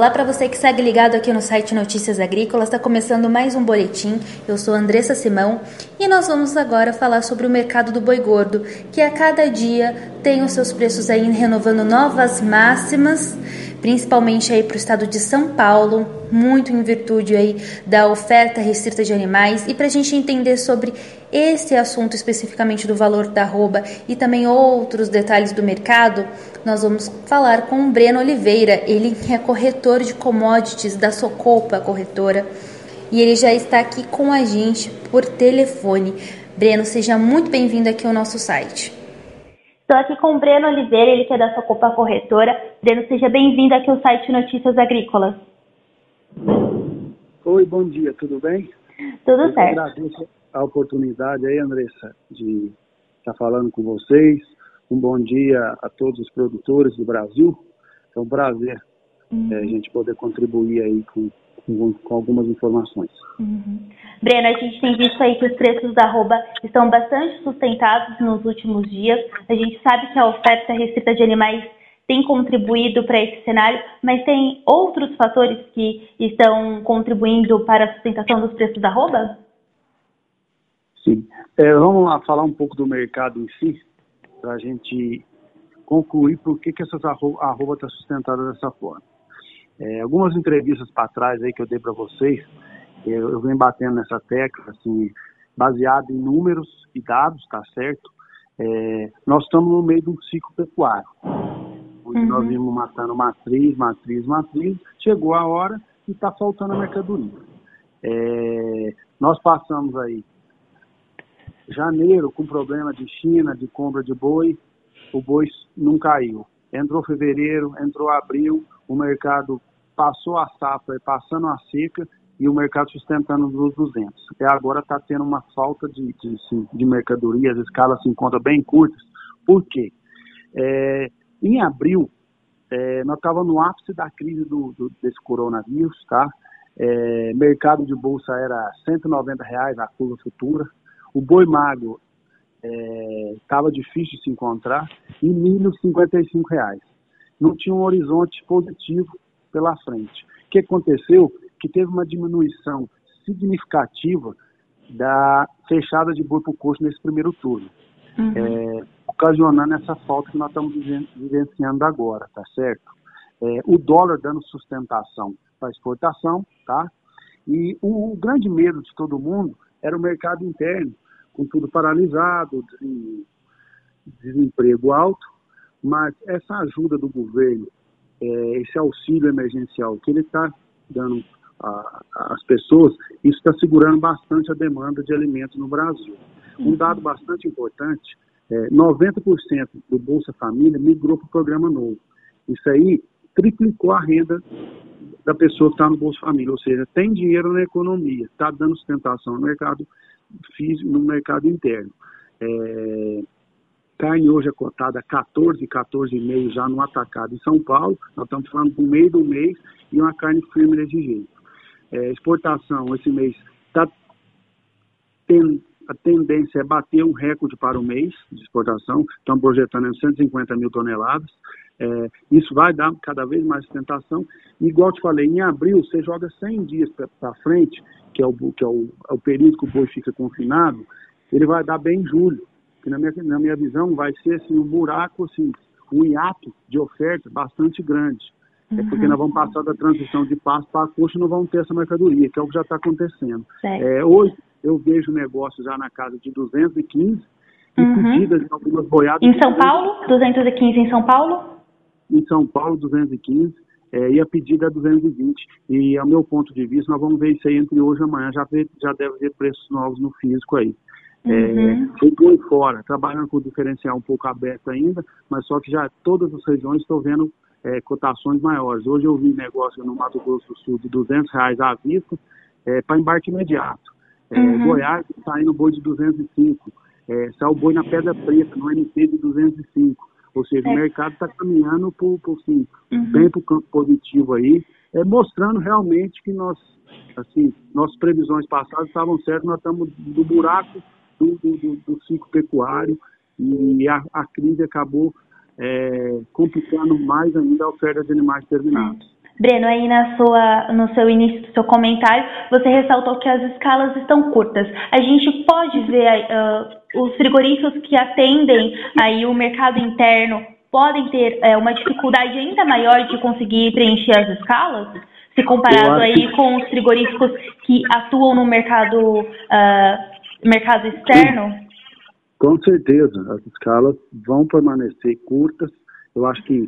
Olá para você que segue ligado aqui no site Notícias Agrícolas, está começando mais um boletim. Eu sou Andressa Simão e nós vamos agora falar sobre o mercado do boi gordo, que a cada dia tem os seus preços aí renovando novas máximas, principalmente aí para o estado de São Paulo, muito em virtude aí da oferta restrita de animais. E para a gente entender sobre esse assunto especificamente do valor da arroba e também outros detalhes do mercado, nós vamos falar com o Breno Oliveira. Ele é corretor de commodities da Socopa Corretora e ele já está aqui com a gente por telefone. Breno, seja muito bem-vindo aqui ao nosso site. Estou aqui com o Breno Oliveira, ele que é da Socopa Corretora. Breno, seja bem-vindo aqui ao site Notícias Agrícolas. Oi, bom dia, tudo bem? Tudo certo. Agradeço a oportunidade aí, Andressa, de estar falando com vocês. Um bom dia a todos os produtores do Brasil. É um prazer a gente poder contribuir aí com algumas informações. Breno, a gente tem visto aí que os preços da arroba estão bastante sustentados nos últimos dias. A gente sabe que a oferta restrita de animais tem contribuído para esse cenário, mas tem outros fatores que estão contribuindo para a sustentação dos preços da arroba? Sim. Vamos lá falar um pouco do mercado em si, para a gente concluir por que essa arroba está sustentada dessa forma. Algumas entrevistas para trás aí que eu dei para vocês, eu venho batendo nessa tecla, assim, baseado em números e dados, tá certo? Nós estamos no meio de um ciclo pecuário, onde nós vimos matando matriz, chegou a hora e está faltando a mercadoria. Nós passamos aí janeiro com problema de China, de compra de boi, o boi não caiu. Entrou fevereiro, entrou abril, o mercado passou a safra, passando a seca e o mercado sustentando nos 200. Até agora está tendo uma falta de mercadoria, as escalas se encontram bem curtas. Por quê? Em abril, nós estávamos no ápice da crise desse coronavírus, tá? Mercado de bolsa era R$190 a curva futura. O boi magro estava difícil de se encontrar e milho R$55. Não tinha um horizonte positivo pela frente. O que aconteceu? Que teve uma diminuição significativa da fechada de boi por coxo nesse primeiro turno, ocasionando essa falta que nós estamos vivenciando agora, tá certo? O dólar dando sustentação para a exportação, tá? E o grande medo de todo mundo era o mercado interno, com tudo paralisado, desemprego alto, mas essa ajuda do governo, esse auxílio emergencial que ele está dando às pessoas, isso está segurando bastante a demanda de alimentos no Brasil. Um dado bastante importante, 90% do Bolsa Família migrou para o programa novo. Isso aí triplicou a renda da pessoa que está no Bolsa Família, ou seja, tem dinheiro na economia, está dando sustentação no mercado físico, no mercado interno. Carne hoje é cotada a 14,5 já no atacado em São Paulo. Nós estamos falando do meio do mês e uma carne firme desse jeito. Exportação, esse mês está tendo a tendência é bater um recorde para o mês de exportação. Estamos projetando 150 mil toneladas. Isso vai dar cada vez mais sustentação. E, igual eu te falei, em abril você joga 100 dias para frente, que é o período que o boi fica confinado, ele vai dar bem em julho. Que na minha visão vai ser assim, um buraco, assim, um hiato de oferta bastante grande. Porque nós vamos passar da transição de pasto para a coxa e não vamos ter essa mercadoria, que é o que já está acontecendo. Hoje eu vejo negócios já na casa de 215 e pedidas de algumas boiadas. Em São Paulo? 215 em São Paulo? Em São Paulo, 215. E a pedida é 220. E, ao meu ponto de vista, nós vamos ver isso aí entre hoje e amanhã. Já deve ver preços novos no físico aí. Eu estou fora, trabalhando com o diferencial um pouco aberto ainda, mas só que já todas as regiões estou vendo cotações maiores. Hoje eu vi negócio no Mato Grosso do Sul de R$200 à vista para embarque imediato. Goiás está indo boi de 205. Saiu boi na Pedra Preta, no NT de 205. Ou seja, o mercado está caminhando bem para o campo positivo aí, mostrando realmente que nossas previsões passadas estavam certas, nós estamos do buraco do ciclo pecuário e a crise acabou complicando mais ainda a oferta de animais terminados. Breno, aí no seu início do seu comentário, você ressaltou que as escalas estão curtas. A gente pode ver os frigoríficos que atendem aí o mercado interno podem ter uma dificuldade ainda maior de conseguir preencher as escalas, se comparado aí com os frigoríficos que atuam no mercado externo? Com certeza, as escalas vão permanecer curtas. Eu acho que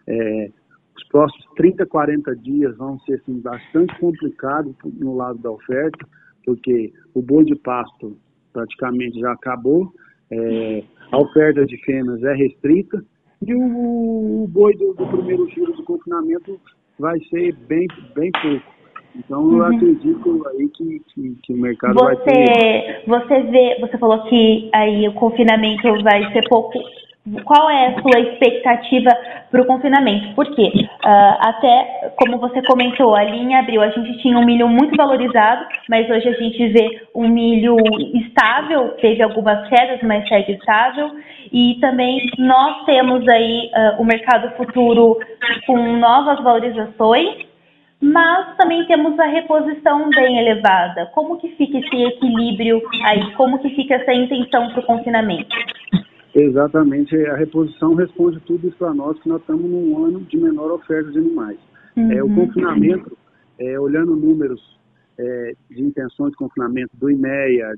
os próximos 30, 40 dias vão ser assim, bastante complicados no lado da oferta, porque o boi de pasto praticamente já acabou, a oferta de fêmeas é restrita, e o boi do primeiro giro de confinamento vai ser bem pouco. Então, eu acredito aí que o mercado vai ter... Você falou que aí o confinamento vai ser pouco. Qual é a sua expectativa para o confinamento? Porque até, como você comentou, ali em abril a gente tinha um milho muito valorizado, mas hoje a gente vê um milho estável, teve algumas quedas, mas segue estável. E também nós temos aí o mercado futuro com novas valorizações, mas também temos a reposição bem elevada. Como que fica esse equilíbrio aí? Como que fica essa intenção para o confinamento? Exatamente, a reposição responde tudo isso para nós, que nós estamos num ano de menor oferta de animais. O confinamento, olhando números de intenções de confinamento do IMEA,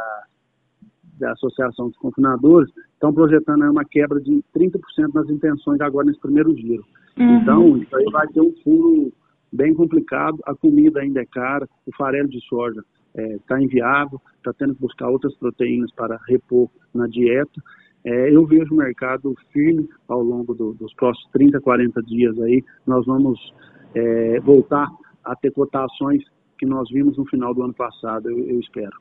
da Associação dos Confinadores, estão projetando uma quebra de 30% nas intenções agora nesse primeiro giro. Então, isso aí vai ter um furo bem complicado, a comida ainda é cara, o farelo de soja está inviável, está tendo que buscar outras proteínas para repor na dieta. Eu vejo o mercado firme ao longo dos próximos 30, 40 dias aí. Nós vamos voltar a ter cotações que nós vimos no final do ano passado, eu espero.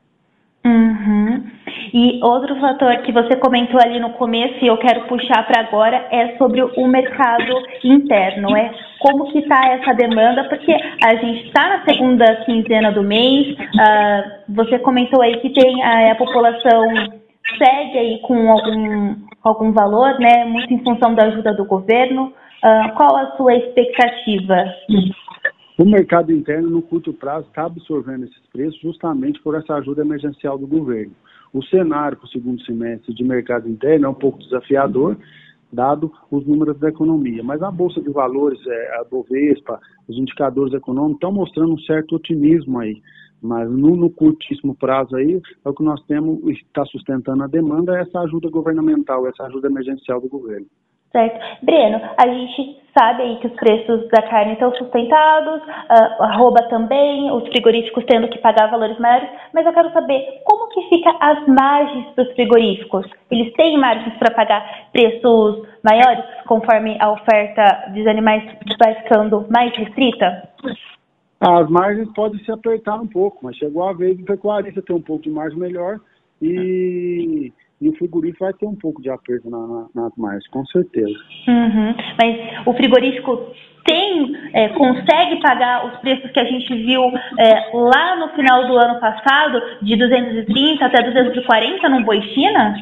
E outro fator que você comentou ali no começo e eu quero puxar para agora é sobre o mercado interno. Como que está essa demanda, porque a gente está na segunda quinzena do mês, você comentou aí que tem a população segue aí com algum valor, né, muito em função da ajuda do governo. Qual a sua expectativa? O mercado interno, no curto prazo, está absorvendo esses preços justamente por essa ajuda emergencial do governo. O cenário para o segundo semestre de mercado interno é um pouco desafiador, dado os números da economia. Mas a Bolsa de Valores, a Bovespa, os indicadores econômicos estão mostrando um certo otimismo aí. Mas no curtíssimo prazo aí, o que nós temos que está sustentando a demanda é essa ajuda governamental, essa ajuda emergencial do governo. Certo. Breno, a gente sabe aí que os preços da carne estão sustentados, arroba também, os frigoríficos tendo que pagar valores maiores, mas eu quero saber como que fica as margens para os frigoríficos? Eles têm margens para pagar preços maiores conforme a oferta dos animais vai ficando mais restrita? As margens podem se apertar um pouco, mas chegou a vez do pecuarista ter um pouco de margem melhor e o frigorífico vai ter um pouco de aperto nas margens, com certeza. Mas o frigorífico consegue pagar os preços que a gente viu lá no final do ano passado, de 230 até 240 no boi China?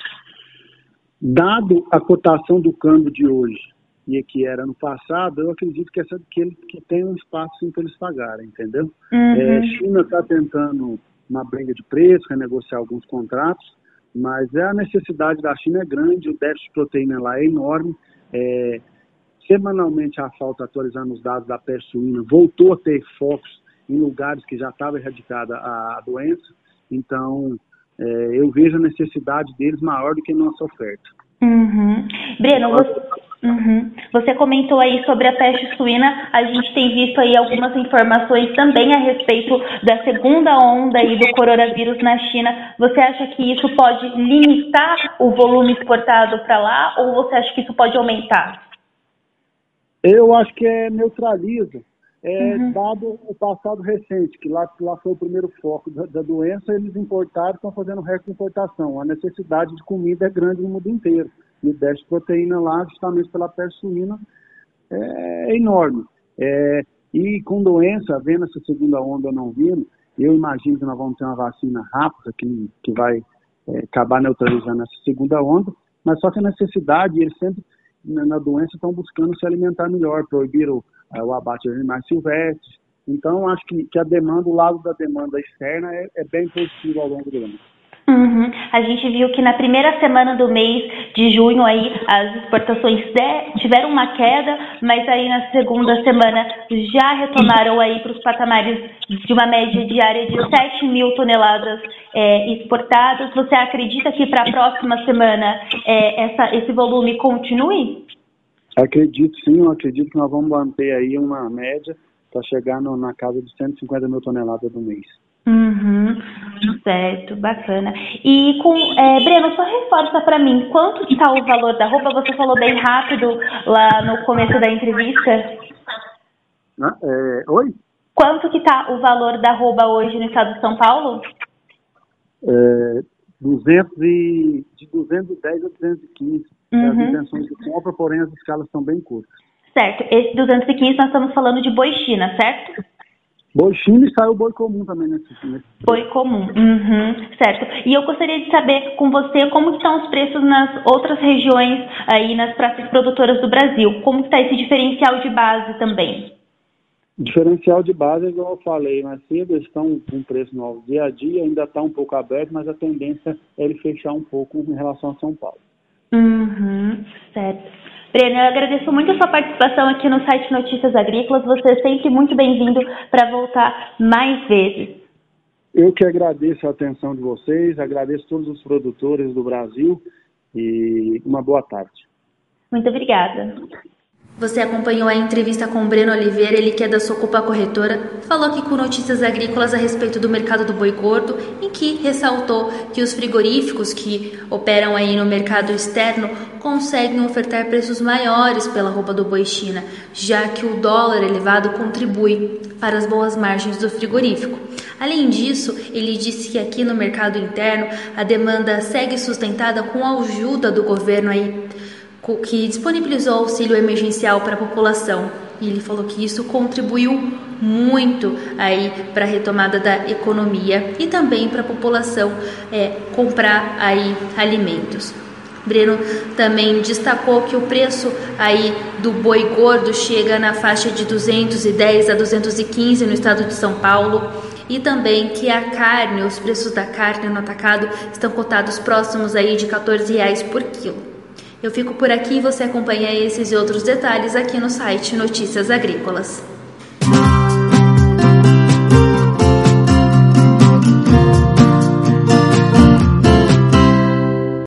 Dado a cotação do câmbio de hoje e que era no passado, eu acredito que tem um espaço sim para eles pagarem, entendeu? China está tentando uma briga de preço, renegociar alguns contratos, mas a necessidade da China é grande, o déficit de proteína lá é enorme. Semanalmente a FAO está atualizando os dados da peste suína, voltou a ter focos em lugares que já estava erradicada a doença, então eu vejo a necessidade deles maior do que a nossa oferta. Breno, você comentou aí sobre a peste suína, a gente tem visto aí algumas informações também a respeito da segunda onda aí do coronavírus na China. Você acha que isso pode limitar o volume exportado para lá ou você acha que isso pode aumentar? Eu acho que neutraliza, dado o passado recente, que lá foi o primeiro foco da doença, eles importaram e estão fazendo reexportação. A necessidade de comida é grande no mundo inteiro. E o déficit de proteína lá, justamente pela peste suína, é enorme. E com doença, vendo essa segunda onda ou não vindo, eu imagino que nós vamos ter uma vacina rápida que vai acabar neutralizando essa segunda onda, mas só que a necessidade, eles sempre, na doença, estão buscando se alimentar melhor, proibiram o abate de animais silvestres. Então, acho que a demanda, o lado da demanda externa é bem positivo ao longo do ano. Uhum. A gente viu que na primeira semana do mês de junho aí as exportações tiveram uma queda, mas aí na segunda semana já retomaram aí para os patamares de uma média diária de 7 mil toneladas exportadas. Você acredita que para a próxima semana esse volume continue? Acredito sim, eu acredito que nós vamos manter aí uma média para chegar na casa de 150 mil toneladas no mês. Uhum, certo, bacana. E Breno, só reforça para mim, quanto está o valor da arroba? Você falou bem rápido lá no começo da entrevista. Oi? Quanto que está o valor da arroba hoje no estado de São Paulo? De 210 a 215. As intenções de compra, porém as escalas são bem curtas. Certo, esse 215 nós estamos falando de boi China, certo? Boi China e saiu o boi comum também nesse. Boi comum, certo. E eu gostaria de saber com você como estão os preços nas outras regiões aí, nas praças produtoras do Brasil. Como está esse diferencial de base também? Diferencial de base, igual eu falei mais cedo, eles estão com preço novo dia a dia, ainda está um pouco aberto, mas a tendência é ele fechar um pouco em relação a São Paulo. Certo. Breno, eu agradeço muito a sua participação aqui no site Notícias Agrícolas. Você é sempre muito bem-vindo para voltar mais vezes. Eu que agradeço a atenção de vocês, agradeço todos os produtores do Brasil e uma boa tarde. Muito obrigada. Você acompanhou a entrevista com o Breno Oliveira, ele que é da Socopa Corretora, falou aqui com Notícias Agrícolas a respeito do mercado do boi gordo, em que ressaltou que os frigoríficos que operam aí no mercado externo conseguem ofertar preços maiores pela arroba do boi China, já que o dólar elevado contribui para as boas margens do frigorífico. Além disso, ele disse que aqui no mercado interno a demanda segue sustentada com a ajuda do governo aí, que disponibilizou auxílio emergencial para a população. E ele falou que isso contribuiu muito aí para a retomada da economia e também para a população comprar aí alimentos. Breno também destacou que o preço aí do boi gordo chega na faixa de 210 a 215 no estado de São Paulo. E também que a carne, os preços da carne no atacado estão cotados próximos aí de R$14 por quilo. Eu fico por aqui e você acompanha esses e outros detalhes aqui no site Notícias Agrícolas.